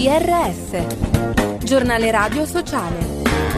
GRS, Giornale Radio Sociale.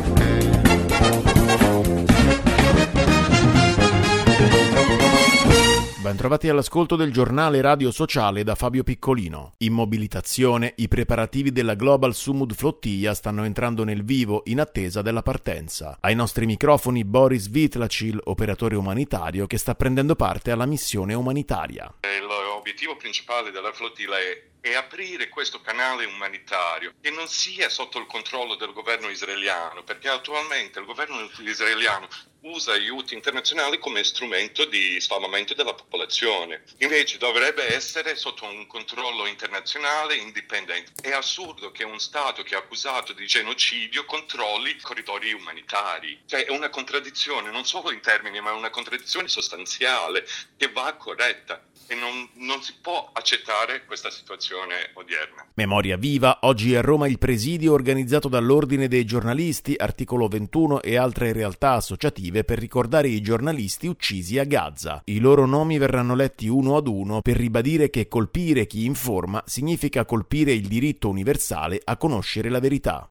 Bentrovati all'ascolto del Giornale Radio Sociale da Fabio Piccolino. In mobilitazione, i preparativi della Global Sumud Flottiglia stanno entrando nel vivo in attesa della partenza. Ai nostri microfoni Boris Vitlacil, operatore umanitario che sta prendendo parte alla missione umanitaria. L'obiettivo principale della flottiglia è aprire questo canale umanitario che non sia sotto il controllo del governo israeliano, perché attualmente il governo israeliano usa aiuti internazionali come strumento di salvamento della popolazione. Invece dovrebbe essere sotto un controllo internazionale indipendente. È assurdo che un Stato che è accusato di genocidio controlli corridoi umanitari. Cioè è una contraddizione, non solo in termini, ma è una contraddizione sostanziale che va corretta. E non si può accettare questa situazione odierna. Memoria viva, oggi a Roma il presidio organizzato dall'Ordine dei giornalisti, Articolo 21 e altre realtà associative per ricordare i giornalisti uccisi a Gaza. I loro nomi verranno letti uno ad uno per ribadire che colpire chi informa significa colpire il diritto universale a conoscere la verità.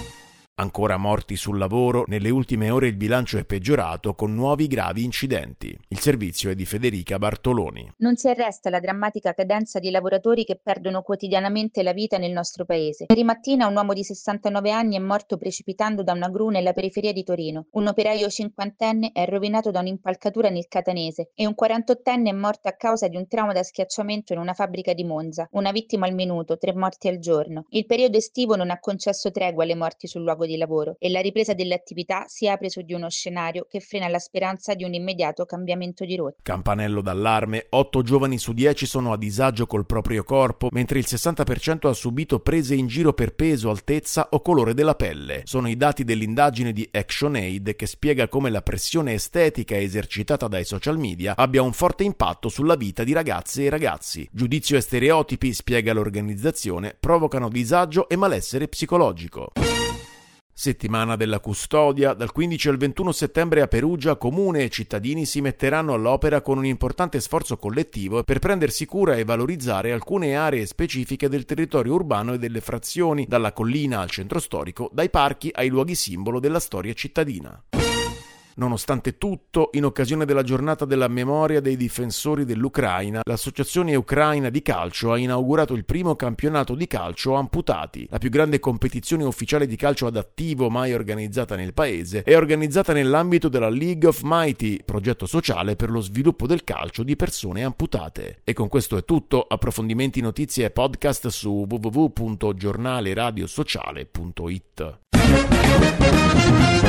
Ancora morti sul lavoro, nelle ultime ore il bilancio è peggiorato con nuovi gravi incidenti. Il servizio è di Federica Bartoloni. Non si arresta la drammatica cadenza di lavoratori che perdono quotidianamente la vita nel nostro paese. Ieri mattina un uomo di 69 anni è morto precipitando da una gru nella periferia di Torino. Un operaio cinquantenne è rovinato da un'impalcatura nel Catanese e un 48enne è morto a causa di un trauma da schiacciamento in una fabbrica di Monza. Una vittima al minuto, 3 morti al giorno. Il periodo estivo non ha concesso tregua alle morti sul luogo di lavoro e la ripresa delle attività si apre su di uno scenario che frena la speranza di un immediato cambiamento di rotta. Campanello d'allarme, 8 giovani su 10 sono a disagio col proprio corpo, mentre il 60% ha subito prese in giro per peso, altezza o colore della pelle. Sono i dati dell'indagine di ActionAid che spiega come la pressione estetica esercitata dai social media abbia un forte impatto sulla vita di ragazze e ragazzi. Giudizio e stereotipi, spiega l'organizzazione, provocano disagio e malessere psicologico. Settimana della custodia, dal 15 al 21 settembre a Perugia comune e cittadini si metteranno all'opera con un importante sforzo collettivo per prendersi cura e valorizzare alcune aree specifiche del territorio urbano e delle frazioni, dalla collina al centro storico, dai parchi ai luoghi simbolo della storia cittadina. Nonostante tutto, in occasione della giornata della memoria dei difensori dell'Ucraina, l'Associazione Ucraina di Calcio ha inaugurato il primo campionato di calcio amputati. La più grande competizione ufficiale di calcio adattivo mai organizzata nel paese è organizzata nell'ambito della League of Mighty, progetto sociale per lo sviluppo del calcio di persone amputate. E con questo è tutto. Approfondimenti, notizie e podcast su www.giornaleradiosociale.it.